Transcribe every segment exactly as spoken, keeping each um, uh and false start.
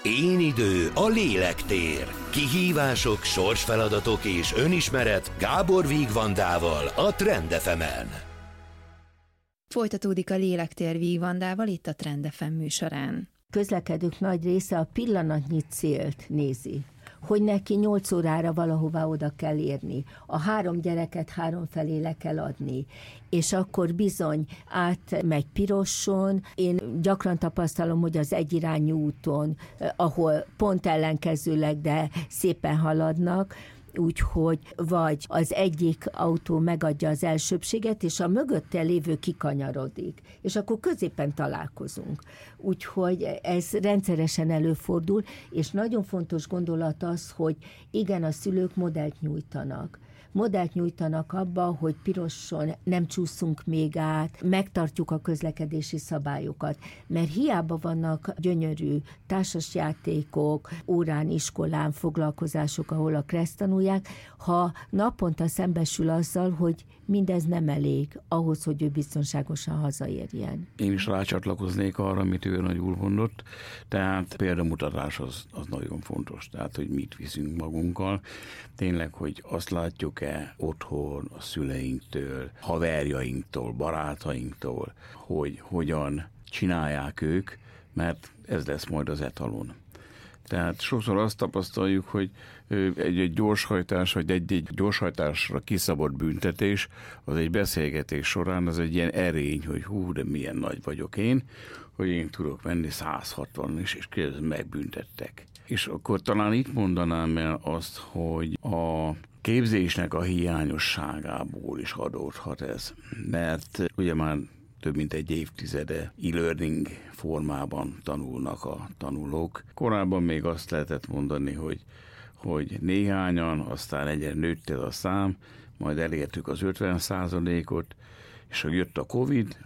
Én idő, a lélektér. Kihívások, sorsfeladatok és önismeret Gábor Vígvandával a Trend ef emen. Folytatódik a lélektér Vígvandával itt a Trend ef em műsorán. Közlekedők nagy része a pillanatnyi célt nézi, hogy neki nyolc órára valahová oda kell érni, a három gyereket három felé le kell adni, és akkor bizony átmegy piroson. Én gyakran tapasztalom, hogy az egyirányú úton, ahol pont ellenkezőleg, de szépen haladnak, úgyhogy vagy az egyik autó megadja az elsőbbséget, és a mögötte lévő kikanyarodik, és akkor középen találkozunk. Úgyhogy ez rendszeresen előfordul, és nagyon fontos gondolat az, hogy igen, a szülők modellt nyújtanak. Modellt nyújtanak abba, hogy piroson nem csúszunk még át, megtartjuk a közlekedési szabályokat, mert hiába vannak gyönyörű társasjátékok, órán, iskolán, foglalkozások, ahol a kreszt tanulják, ha naponta szembesül azzal, hogy mindez nem elég ahhoz, hogy ő biztonságosan hazaérjen. Én is rácsatlakoznék arra, amit ő nagyul mondott, tehát példamutatás az, az nagyon fontos, tehát hogy mit viszünk magunkkal, tényleg, hogy azt látjuk-e otthon, a szüleinktől, haverjainktól, barátainktól, hogy hogyan csinálják ők, mert ez lesz majd az etalon. Tehát sokszor azt tapasztaljuk, hogy egy-egy gyorshajtás, vagy egy-egy gyorshajtásra kiszabott büntetés, az egy beszélgetés során az egy ilyen erény, hogy hú, de milyen nagy vagyok én, hogy én tudok menni száz hatvan is, és kérdezem, megbüntettek. És akkor talán itt mondanám el azt, hogy a képzésnek a hiányosságából is adódhat ez, mert ugye már több mint egy évtizede e-learning formában tanulnak a tanulók. Korábban még azt lehetett mondani, hogy, hogy néhányan, aztán egyre nőtt ez a szám, majd elértük az ötven százalékot, és hogy jött a Covid,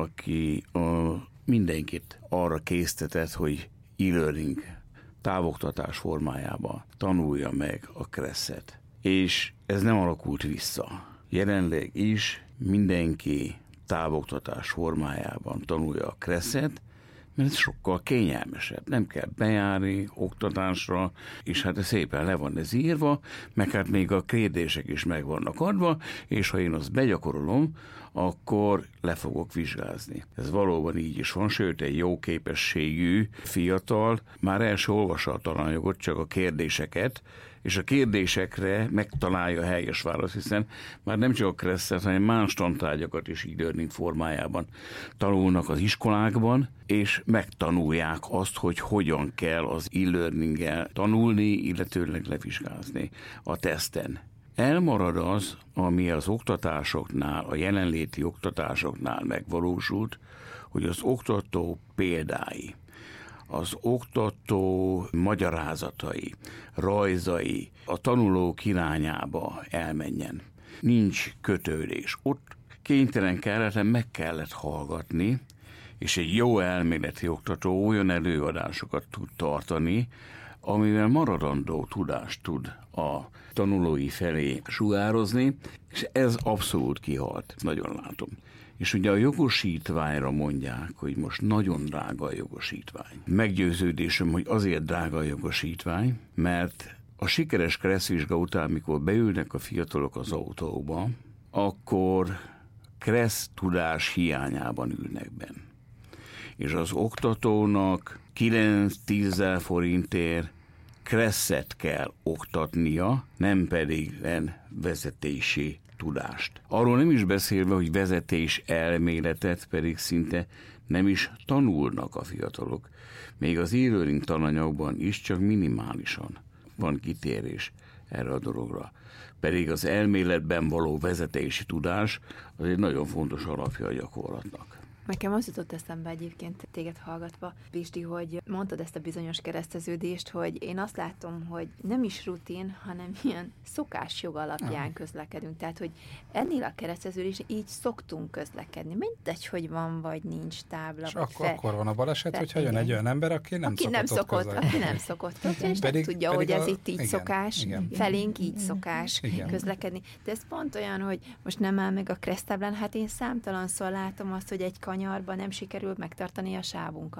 aki a mindenkit arra késztetett, hogy e-learning távoktatás formájában tanulja meg a kresszet. És ez nem alakult vissza. Jelenleg is mindenki távoktatás formájában tanulja a kresszet, mert ez sokkal kényelmesebb. Nem kell bejárni oktatásra, és hát szépen le van ez írva, meg hát még a kérdések is meg vannak adva, és ha én azt begyakorolom, akkor le fogok vizsgázni. Ez valóban így is van, sőt egy jó képességű fiatal már el se olvassa a tananyagot, csak a kérdéseket, és a kérdésekre megtalálja a helyes választ, hiszen már nem csak a kresszet, hanem más tantárgyakat is e-learning formájában tanulnak az iskolákban, és megtanulják azt, hogy hogyan kell az e-learninggel tanulni, illetőleg levizsgázni a teszten. Elmarad az, ami az oktatásoknál, a jelenléti oktatásoknál megvalósult, hogy az oktató példái, az oktató magyarázatai, rajzai a tanulók irányába elmenjen. Nincs kötődés. Ott kénytelen kelletlen meg kellett hallgatni, és egy jó elméleti oktató olyan előadásokat tud tartani, amivel maradandó tudást tud a tanulói felé sugározni, és ez abszolút kihalt, nagyon látom. És ugye a jogosítványra mondják, hogy most nagyon drága a jogosítvány. Meggyőződésem, hogy azért drága a jogosítvány, mert a sikeres kresszvizsga után, mikor beülnek a fiatalok az autóba, akkor kressz tudás hiányában ülnek benn. És az oktatónak kilenc-tíz forintért kresszet kell oktatnia, nem pedig vezetési tudást. Arról nem is beszélve, hogy vezetés elméletet pedig szinte nem is tanulnak a fiatalok. Még az e-learning tananyagban is csak minimálisan van kitérés erre a dologra. Pedig az elméletben való vezetési tudás az egy nagyon fontos alapja a gyakorlatnak. Nekem az jutott eszembe egyébként téged hallgatva, Pisti, hogy mondtad ezt a bizonyos kereszteződést, hogy én azt látom, hogy nem is rutin, hanem ilyen szokásjog alapján közlekedünk. Tehát, hogy ennél a kereszteződés így szoktunk közlekedni. Mindegy, hogy van vagy nincs tábla. És vagy akkor, fe... akkor van a baleset, hogyha jön egy olyan ember, aki nem aki szokott nem szokott, közlekedni. aki nem szokott, és pedig, nem tudja, pedig hogy ez a... itt így igen, szokás, igen. felénk így szokás igen. közlekedni. De ez pont olyan, hogy most nem áll meg a keresztáblán, hát én számtalanszor látom azt, hogy egy kanyarban nem sikerül megtartani a sávunkat.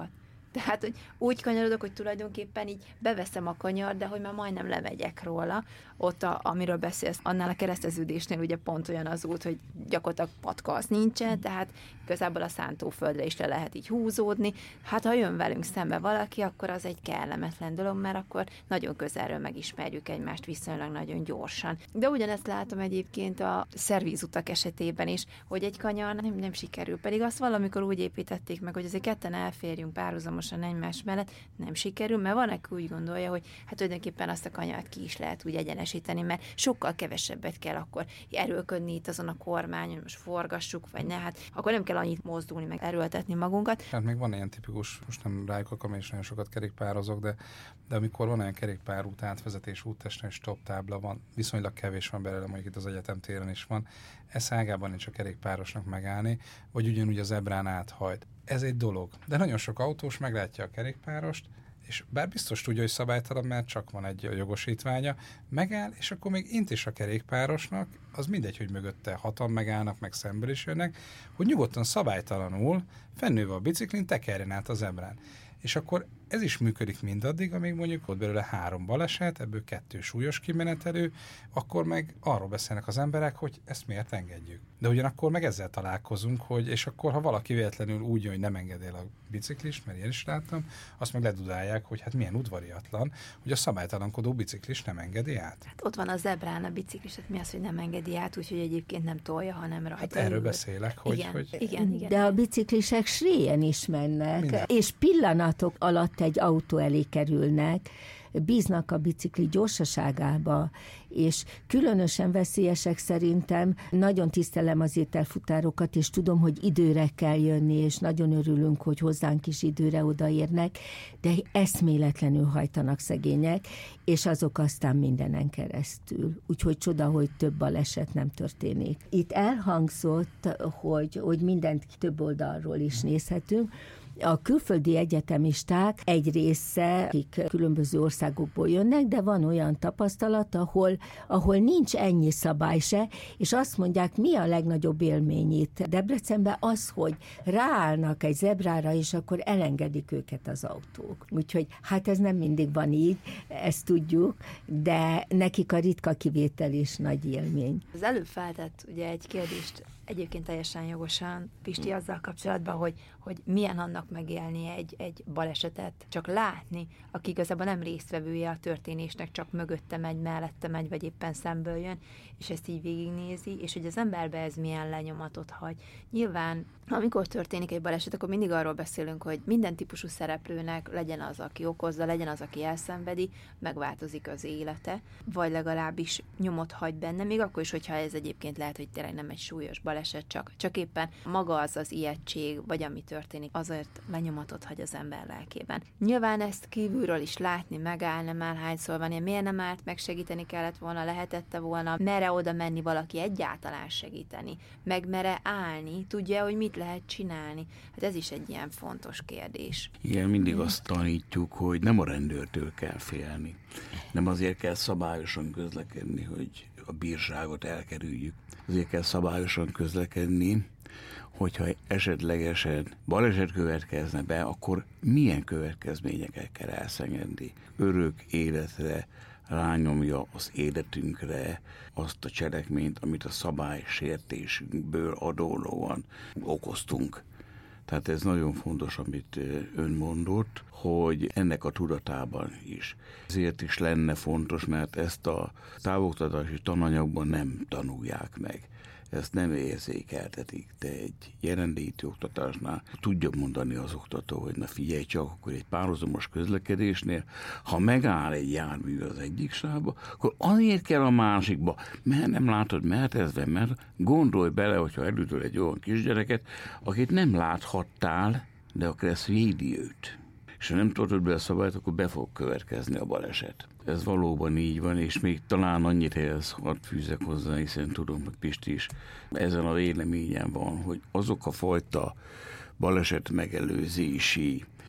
Tehát, hogy úgy kanyarodok, hogy tulajdonképpen így beveszem a kanyar, de hogy már majdnem lemegyek róla. Ott, a, amiről beszélsz, annál a kereszteződésnél ugye pont olyan az út, hogy gyakorlatilag patka az nincsen, tehát igazából a szántóföldre is le lehet így húzódni. Hát ha jön velünk szembe valaki, akkor az egy kellemetlen dolog, mert akkor nagyon közelről megismerjük egymást viszonylag nagyon gyorsan. De ugyanezt látom egyébként a szervízutak esetében is, hogy egy kanyar nem, nem sikerül. Pedig azt valamikor úgy építették meg, hogy azért ketten elférjünk párhuzamosan egymás mellett, nem sikerül, mert van, aki úgy gondolja, hogy hát tulajdonképpen azt a kanyart ki is lehet úgy egyenesíteni, mert sokkal kevesebbet kell akkor erőlködni itt azon a kormányon, most forgassuk, vagy ne, hát akkor nem kell annyit mozdulni, meg erőltetni magunkat. Hát még van ilyen tipikus, most nem rájuk akarom, és nagyon sokat kerékpározok, de, de amikor van olyan kerékpárút, átvezetés, úttesten és stop tábla van, viszonylag kevés van belőle, mondjuk itt az egyetem téren is van, ez ágában nincs a kerékpárosnak megállni, vagy ugyanúgy az zebrán áthajt. Ez egy dolog. De nagyon sok autós meglátja a kerékpárost, és bár biztos tudja, hogy szabálytalan, mert csak van egy jogosítványa, megáll, és akkor még int is a kerékpárosnak, az mindegy, hogy mögötte hatan megállnak, meg szemből is jönnek, hogy nyugodtan szabálytalanul, fennőve a biciklin, tekerjen át a zebrán. És akkor ez is működik mindaddig, amíg mondjuk ott belőle három baleset, ebből kettő súlyos kimenetelő, akkor meg arról beszélnek az emberek, hogy ezt miért engedjük. De ugyanakkor meg ezzel találkozunk, hogy és akkor, ha valaki véletlenül úgy jön, hogy nem engedél a biciklist, mert én is láttam, azt meg ledudálják, hogy hát milyen udvariatlan, hogy a szabálytalankodó biciklist nem engedi át. Hát ott van a zebrán a biciklis, hát mi az, hogy nem engedi át, úgyhogy egyébként nem tolja, hanem rajta. Hát erről beszélek, hogy... Igen, hogy... igen, igen. De a biciklisek sréjen is mennek, minden. És pillanatok alatt egy autó elé kerülnek, bíznak a bicikli gyorsaságába, és különösen veszélyesek szerintem. Nagyon tisztelem az ételfutárokat, és tudom, hogy időre kell jönni, és nagyon örülünk, hogy hozzánk is időre odaérnek, de eszméletlenül hajtanak szegények, és azok aztán mindenen keresztül. Úgyhogy csoda, hogy több baleset nem történik. Itt elhangzott, hogy, hogy mindent több oldalról is nézhetünk. A külföldi egyetemisták egy része, akik különböző országokból jönnek, de van olyan tapasztalat, ahol, ahol nincs ennyi szabály se, és azt mondják, mi a legnagyobb élmény itt Debrecenben az, hogy ráállnak egy zebrára, és akkor elengedik őket az autók. Úgyhogy hát ez nem mindig van így, ezt tudjuk, de nekik a ritka kivétel is nagy élmény. Az előbb feltett ugye egy kérdést, egyébként teljesen jogosan, Pisti, azzal kapcsolatban, hogy, hogy milyen annak megélni egy, egy balesetet, csak látni, aki igazából nem résztvevője a történésnek, csak mögötte megy, mellette megy, vagy éppen szemből jön, és ezt így végignézi, és hogy az emberbe ez milyen lenyomatot hagy. Nyilván, amikor történik egy baleset, akkor mindig arról beszélünk, hogy minden típusú szereplőnek legyen az, aki okozza, legyen az, aki elszenvedi, megváltozik az élete, vagy legalábbis nyomot hagy benne, még akkor is, hogyha ez egyébként lehet, hogy tényleg nem egy súlyos baleset, csak, csak éppen maga az az ijegység, vagy ami történik, azért lenyomatot hagy az ember lelkében. Nyilván ezt kívülről is látni, megáll, nem áll, hányszor van ilyen, miért nem állt, megsegíteni kellett volna, lehetette volna, mere oda menni valaki egyáltalán segíteni, meg mere állni, tudja, hogy mit lehet csinálni. Hát ez is egy ilyen fontos kérdés. Igen, mindig azt tanítjuk, hogy nem a rendőrtől kell félni. Nem azért kell szabályosan közlekedni, hogy a bírságot elkerüljük. Azért kell szabályosan közlekedni, hogyha esetlegesen baleset következne be, akkor milyen következményekkel kell elszenvedni. Örök életre rányomja az életünkre azt a cselekményt, amit a szabálysértésünkből adódóan okoztunk. Tehát ez nagyon fontos, amit ön mondott, hogy ennek a tudatában is. Ezért is lenne fontos, mert ezt a távoktatási tananyagban nem tanulják meg. Ezt nem érzékeltetik, de egy jelenléti oktatásnál tudja mondani az oktató, hogy na figyelj csak, akkor egy párhuzamos közlekedésnél, ha megáll egy jármű az egyik sávba, akkor azért kell a másikba, mert nem látod, mert ez van, mert gondolj bele, hogyha elütöl egy olyan kisgyereket, akit nem láthattál, de akkor ezt védi őt. És ha nem tartod be a szabályt, akkor be fog következni a baleset. Ez valóban így van, és még talán annyit ehhez hadd fűzek hozzá, hiszen tudom, hogy Pisti is ezen a véleményen van, hogy azok a fajta baleset megelőzési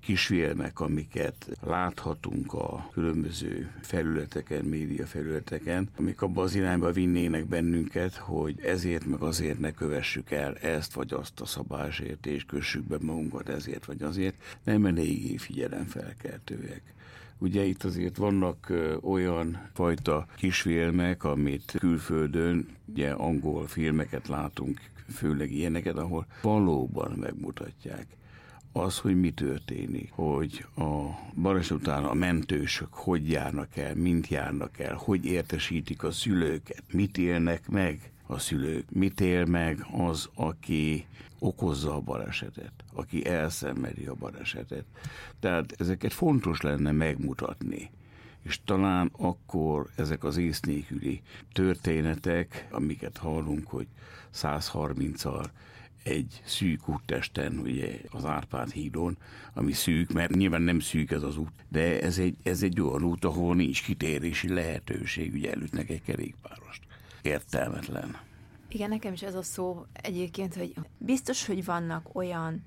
kisfilmek, amiket láthatunk a különböző felületeken, média felületeken, amik abban az irányba vinnének bennünket, hogy ezért meg azért ne kövessük el ezt vagy azt a szabálysértést, kössük be magunkat ezért vagy azért, nem eléggé figyelemfelkeltőek. Ugye itt azért vannak ö, olyan fajta kisfilmek, amit külföldön, ugye angol filmeket látunk, főleg ilyeneket, ahol valóban megmutatják az, hogy mi történik, hogy a baleset után a mentősök hogy járnak el, mint járnak el, hogy értesítik a szülőket, mit élnek meg a szülők, mit él meg az, aki okozza a balesetet, aki elszenvedi a balesetet. Tehát ezeket fontos lenne megmutatni. És talán akkor ezek az ész nélküli történetek, amiket hallunk, hogy száz harminccal egy szűk úttesten, ugye az Árpád hídon, ami szűk, mert nyilván nem szűk ez az út, de ez egy, ez egy olyan út, ahol nincs kitérési lehetőség, ugye elütnek egy kerékpárost. Értelmetlen. Igen, nekem is ez a szó egyébként, hogy biztos, hogy vannak olyan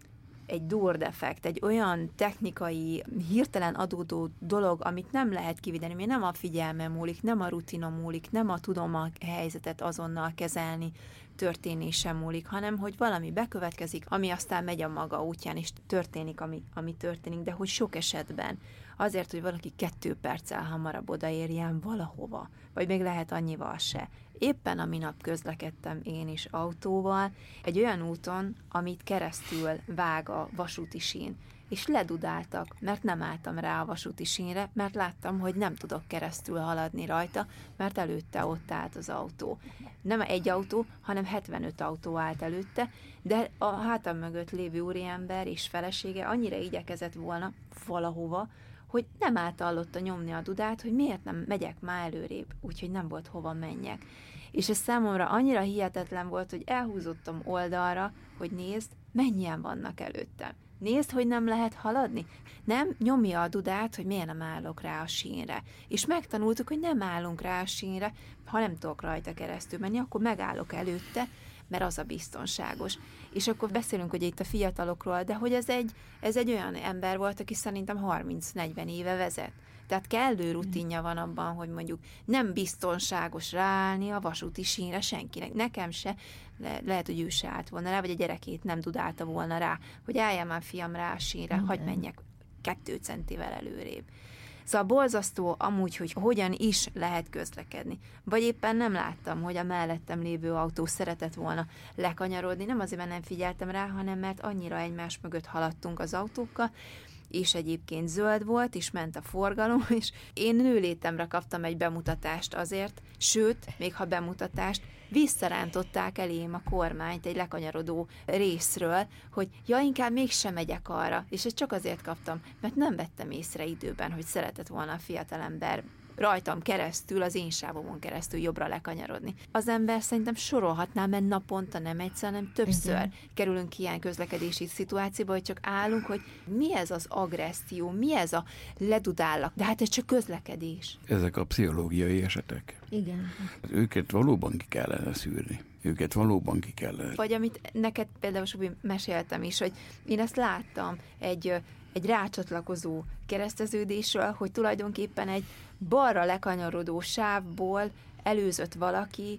egy durdefekt, egy olyan technikai, hirtelen adódó dolog, amit nem lehet kivédeni, mert nem a figyelmem múlik, nem a rutinom múlik, nem a tudom a helyzetet azonnal kezelni, történése múlik, hanem hogy valami bekövetkezik, ami aztán megy a maga útján, és történik, ami, ami történik, de hogy sok esetben azért, hogy valaki kettő perccel hamarabb odaérjen valahova, vagy még lehet annyival se. Éppen a minap közlekedtem én is autóval, egy olyan úton, amit keresztül vág a vasúti sín, és ledudáltak, mert nem álltam rá a vasúti sínre, mert láttam, hogy nem tudok keresztül haladni rajta, mert előtte ott állt az autó. Nem egy autó, hanem hetvenöt autó állt előtte, de a hátam mögött lévő úriember és felesége annyira igyekezett volna valahova, hogy nem általlotta nyomni a dudát, hogy miért nem megyek már előrébb, úgyhogy nem volt hova menjek. És ez számomra annyira hihetetlen volt, hogy elhúzottam oldalra, hogy nézd, mennyien vannak előttem. Nézd, hogy nem lehet haladni. Nem nyomja a dudát, hogy miért nem állok rá a sínre. És megtanultuk, hogy nem állunk rá a sínre, ha nem tudok rajta keresztül menni, akkor megállok előtte, mert az a biztonságos. És akkor beszélünk, hogy itt a fiatalokról, de hogy ez egy, ez egy olyan ember volt, aki szerintem harminc-negyven éve vezet. Tehát kellő rutinja van abban, hogy mondjuk nem biztonságos ráállni a vasúti sínre senkinek. Nekem se, le, lehet, hogy ő se állt volna rá, vagy a gyerekét nem dudálta volna rá, hogy álljál már fiam rá a sínre, hagyd menjek kettő centivel előrébb. Szóval borzasztó amúgy, hogy hogyan is lehet közlekedni. Vagy éppen nem láttam, hogy a mellettem lévő autó szeretett volna lekanyarodni, nem azért, mert nem figyeltem rá, hanem mert annyira egymás mögött haladtunk az autókkal, és egyébként zöld volt, és ment a forgalom, és én nőlétemre kaptam egy bemutatást azért, sőt, még ha bemutatást, visszarántották elém a kormányt egy lekanyarodó részről, hogy ja, inkább mégsem megyek arra, és ezt csak azért kaptam, mert nem vettem észre időben, hogy szeretett volna a fiatalember rajtam keresztül, az én sávomon keresztül jobbra lekanyarodni. Az ember szerintem sorolhatná, mert naponta nem egyszer, hanem többször uh-huh. kerülünk ilyen közlekedési szituációba, hogy csak állunk, hogy mi ez az agresszió, mi ez a ledudállak, de hát ez csak közlekedés. Ezek a pszichológiai esetek. Igen. Őket valóban ki kellene szűrni. Őket valóban ki kellene. Vagy amit neked például Subi meséltem is, hogy én ezt láttam egy egy rácsatlakozó kereszteződésről, hogy tulajdonképpen egy balra lekanyarodó sávból előzött valaki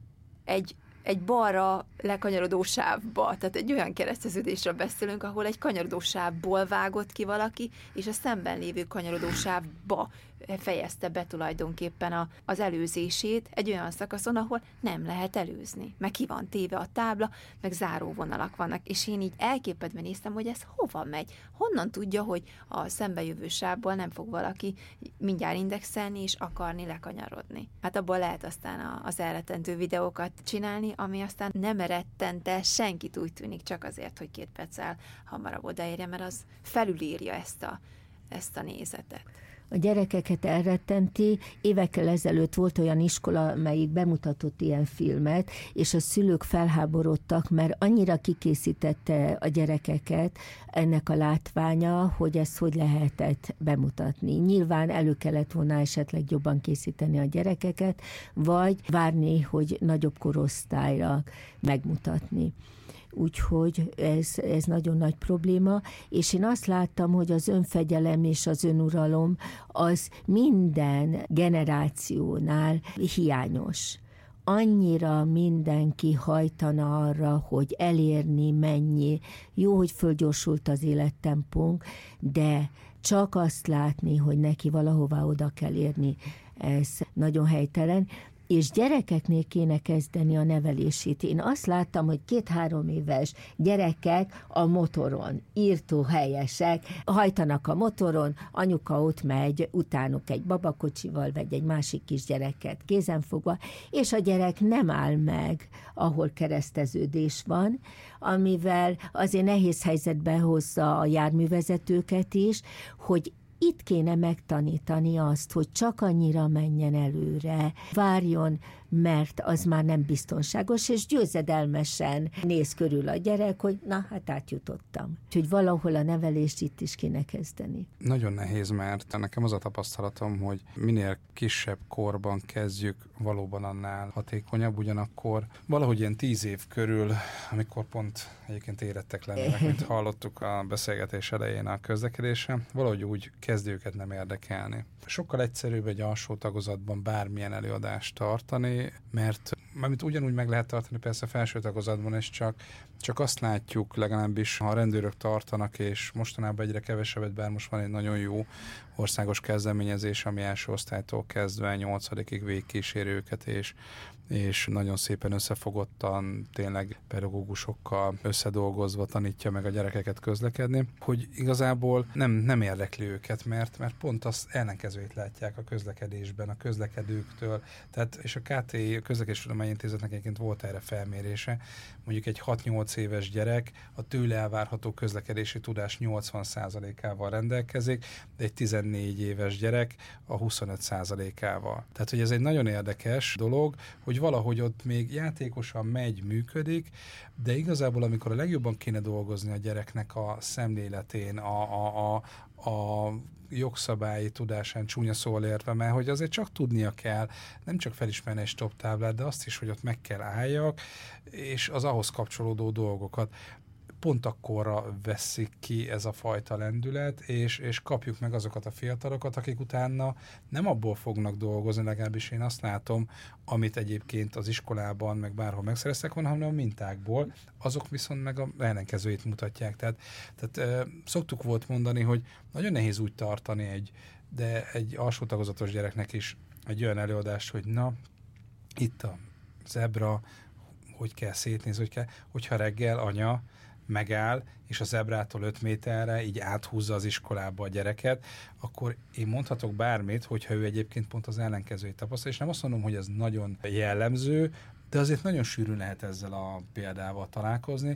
egy, egy balra lekanyarodó sávba. Tehát egy olyan kereszteződésről beszélünk, ahol egy kanyarodó sávból vágott ki valaki, és a szemben lévő kanyarodó sávba fejezte be tulajdonképpen a, az előzését egy olyan szakaszon, ahol nem lehet előzni. Meg ki van téve a tábla, meg záróvonalak vannak, és én így elképedve néztem, hogy ez hova megy. Honnan tudja, hogy a szembejövő sávból nem fog valaki mindjárt indexelni és akarni lekanyarodni. Hát abból lehet aztán az elrettentő videókat csinálni, ami aztán nem rettente senkit, úgy tűnik, csak azért, hogy két perccel hamarabb odaérje, mert az felülírja ezt a, ezt a nézetet. A gyerekeket elrettenti. Évekkel ezelőtt volt olyan iskola, melyik bemutatott ilyen filmet, és a szülők felháborodtak, mert annyira kikészítette a gyerekeket ennek a látványa, hogy ezt hogy lehetett bemutatni. Nyilván elő kellett volna esetleg jobban készíteni a gyerekeket, vagy várni, hogy nagyobb korosztályra megmutatni. úgyhogy ez, ez nagyon nagy probléma, és én azt láttam, hogy az önfegyelem és az önuralom az minden generációnál hiányos. Annyira mindenki hajtana arra, hogy elérni mennyi. Jó, hogy fölgyorsult az élettempónk, de csak azt látni, hogy neki valahová oda kell érni, ez nagyon helytelen. És gyerekeknél kéne kezdeni a nevelését. Én azt láttam, hogy két-három éves gyerekek a motoron, írtó helyesek, hajtanak a motoron, anyuka ott megy, utánuk egy babakocsival, vagy egy másik kisgyereket kézenfogva, és a gyerek nem áll meg, ahol kereszteződés van, amivel azért nehéz helyzetbe hozza a járművezetőket is, hogy itt kéne megtanítani azt, hogy csak annyira menjen előre, várjon, mert az már nem biztonságos, és győzedelmesen néz körül a gyerek, hogy na, hát átjutottam. Úgyhogy valahol a nevelést itt is kéne kezdeni. Nagyon nehéz, mert nekem az a tapasztalatom, hogy minél kisebb korban kezdjük, valóban annál hatékonyabb, ugyanakkor valahogy ilyen tíz év körül, amikor pont egyébként érettek lennének, mint hallottuk a beszélgetés elején a közlekedésre, valahogy úgy kezd őket nem érdekelni. Sokkal egyszerűbb egy alsó tagozatban bármilyen előadást tartani, mert amit ugyanúgy meg lehet tartani persze felső tagozatban, és csak, csak azt látjuk, legalábbis ha a rendőrök tartanak, és mostanában egyre kevesebbet, bár most van egy nagyon jó országos kezdeményezés, ami első osztálytól kezdve nyolcadikig végigkíséri őket, és és nagyon szépen összefogottan, tényleg pedagógusokkal összedolgozva tanítja meg a gyerekeket közlekedni, hogy igazából nem, nem érdekli őket, mert, mert pont az ellenkezőjét látják a közlekedésben, a közlekedőktől. Tehát, és a ká té i, a Közlekedéstudományi Intézetnek egyébként volt erre felmérése, mondjuk egy hat-nyolc éves gyerek a tőle elvárható közlekedési tudás nyolcvan százalékával rendelkezik, de egy tizennégy éves gyerek a huszonöt százalékával. Tehát, hogy ez egy nagyon érdekes dolog, hogy valahogy ott még játékosan megy, működik, de igazából amikor a legjobban kéne dolgozni a gyereknek a szemléletén, a, a, a, a jogszabályi tudásán, csúnya szóval érve, mert hogy azért csak tudnia kell, nem csak felismerni egy stop táblát, de azt is, hogy ott meg kell álljak, és az ahhoz kapcsolódó dolgokat. Pont akkorra veszik ki ez a fajta lendület, és, és kapjuk meg azokat a fiatalokat, akik utána nem abból fognak dolgozni, legalábbis én azt látom, amit egyébként az iskolában, meg bárhol megszereztek volna, hanem a mintákból, azok viszont meg a ellenkezőjét mutatják. Tehát, tehát e, szoktuk volt mondani, hogy nagyon nehéz úgy tartani egy, de egy alsó tagozatos gyereknek is egy olyan előadást, hogy na, itt a zebra, hogy kell szétnézni, hogy kell, hogyha reggel anya megáll, és a zebrától öt méterre így áthúzza az iskolába a gyereket, akkor én mondhatok bármit, hogyha ő egyébként pont az ellenkezőjét tapasztal, és nem azt mondom, hogy ez nagyon jellemző, de azért nagyon sűrűn lehet ezzel a példával találkozni,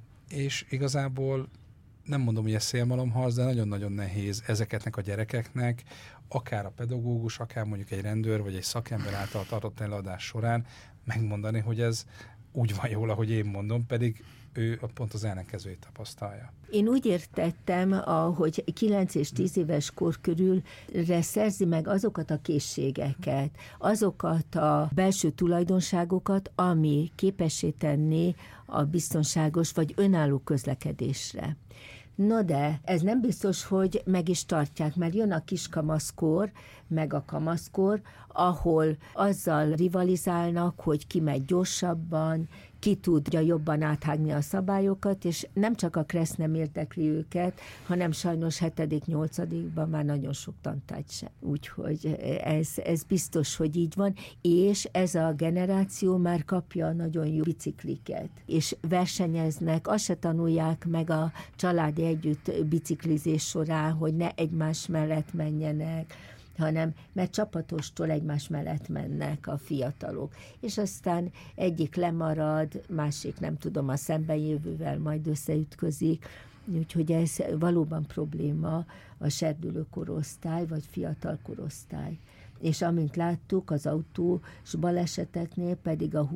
és igazából nem mondom, hogy ez szélmalomharc, de nagyon-nagyon nehéz ezeketnek a gyerekeknek, akár a pedagógus, akár mondjuk egy rendőr, vagy egy szakember által tartott előadás során megmondani, hogy ez úgy van jól, ahogy én mondom, pedig ő pont az ellenkezőjét tapasztalja. Én úgy értettem, hogy kilenc és tíz éves kor körülre szerzi meg azokat a készségeket, azokat a belső tulajdonságokat, ami képessé tenni a biztonságos vagy önálló közlekedésre. No de, ez nem biztos, hogy meg is tartják, mert jön a kiskamaszkor, meg a kamaszkor, ahol azzal rivalizálnak, hogy ki megy gyorsabban, ki tudja jobban áthágni a szabályokat, és nem csak a kressz nem érdekli őket, hanem sajnos hetedik, nyolcadikban már nagyon sok tantárgy sem. Úgyhogy ez, ez biztos, hogy így van, és ez a generáció már kapja a nagyon jó bicikliket, és versenyeznek, azt se tanulják meg a családi együtt biciklizés során, hogy ne egymás mellett menjenek, hanem mert csapatostól egymás mellett mennek a fiatalok. És aztán egyik lemarad, másik nem tudom, a szembenjövővel majd összeütközik, úgyhogy ez valóban probléma a serdülő korosztály, vagy fiatal korosztály. És amint láttuk, az autós baleseteknél pedig a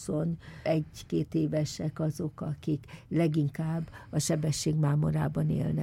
húsz-huszonegy-két évesek azok, akik leginkább a sebességmámorában élnek.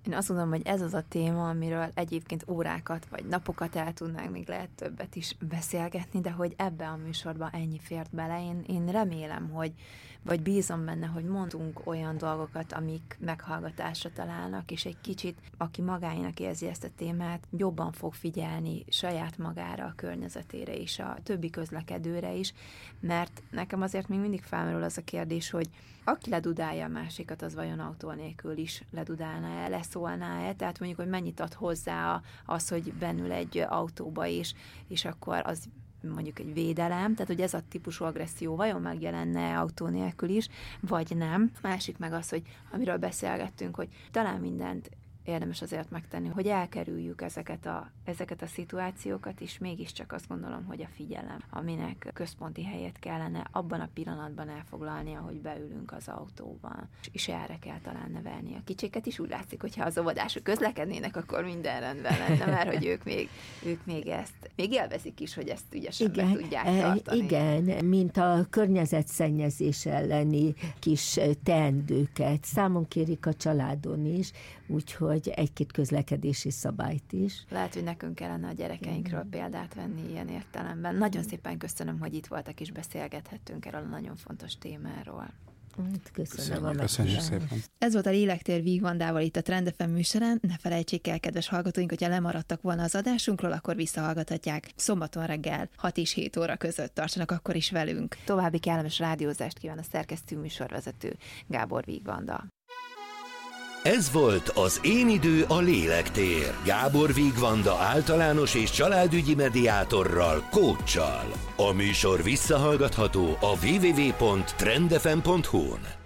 Én azt gondolom, hogy ez az a téma, amiről egyébként órákat vagy napokat el tudnánk, még lehet többet is beszélgetni, de hogy ebbe a műsorban ennyi fért bele. Én, én remélem, hogy vagy bízom benne, hogy mondunk olyan dolgokat, amik meghallgatásra találnak, és egy kicsit, aki magáinak érzi ezt a témát, jobban fog figyelni saját magára, a környezetére és a többi közlekedőre is, mert nekem azért még mindig felmerül az a kérdés, hogy aki ledudálja a másikat, az vajon autó nélkül is ledudálná-e, leszólná-e, tehát mondjuk, hogy mennyit ad hozzá az, hogy bennül egy autóba is, és akkor az mondjuk egy védelem, tehát hogy ez a típusú agresszió vajon megjelenne autó nélkül is, vagy nem. Másik meg az, hogy amiről beszélgettünk, hogy talán mindent érdemes azért megtenni, hogy elkerüljük ezeket a, ezeket a szituációkat, és mégiscsak azt gondolom, hogy a figyelem, aminek központi helyet kellene abban a pillanatban elfoglalnia, hogy beülünk az autóban. És erre kell talán nevelni a kicsiket is. Úgy látszik, hogyha az óvodások közlekednének, akkor minden rendben lenne, mert hogy ők még, ők még ezt, még élvezik is, hogy ezt ügyesen igen, meg tudják tartani. Igen, mint a környezetszennyezés elleni kis teendőket. Számon kérik a családon is, úgyhogy egy-két közlekedési szabályt is. Lehet, hogy nekünk kellene a gyerekeinkről példát venni ilyen értelemben. Nagyon szépen köszönöm, hogy itt voltak és beszélgethettünk erről a nagyon fontos témáról. Köszönöm, Köszönöm, Köszönjük szépen. Ez volt a Lélektér Vígvandával itt a Trend ef em műsorán. Ne felejtsék el, kedves hallgatóink, hogyha lemaradtak volna az adásunkról, akkor visszahallgathatják szombaton reggel hat és hét óra között. Tartsanak akkor is velünk. További kellemes rádiózást kíván a szerkesztő műsorvezető Gábor Vígvanda. Ez volt az Én idő a Lélektér. Gábor Vígvanda általános és családügyi mediátorral, coachsal. A műsor visszahallgatható a double-u double-u double-u pont trend f m pont hu-n.